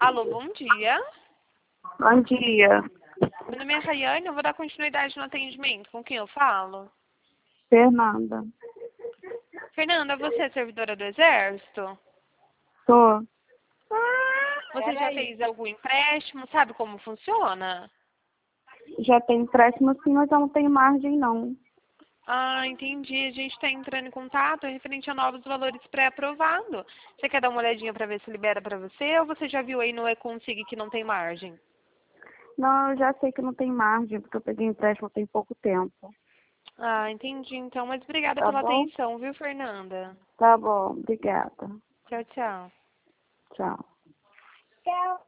Alô, bom dia. Bom dia, Meu nome é Rayane, eu vou dar continuidade no atendimento. Com quem eu falo? Fernanda. Fernanda, você é servidora do Exército? Tô. Você já fez algum empréstimo? Sabe como funciona? Já tem empréstimo sim, mas eu não tenho margem não. Ah, entendi. A gente está entrando em contato referente a novos valores pré-aprovado. Você quer dar uma olhadinha para ver se libera para você ou você já viu aí no E-Consig que não tem margem? Não, eu já sei que não tem margem, porque eu peguei empréstimo tem pouco tempo. Ah, entendi então. Mas obrigada Tá pela bom? atenção, viu, Fernanda? Tá bom, obrigada. Tchau, tchau. Tchau. Tchau.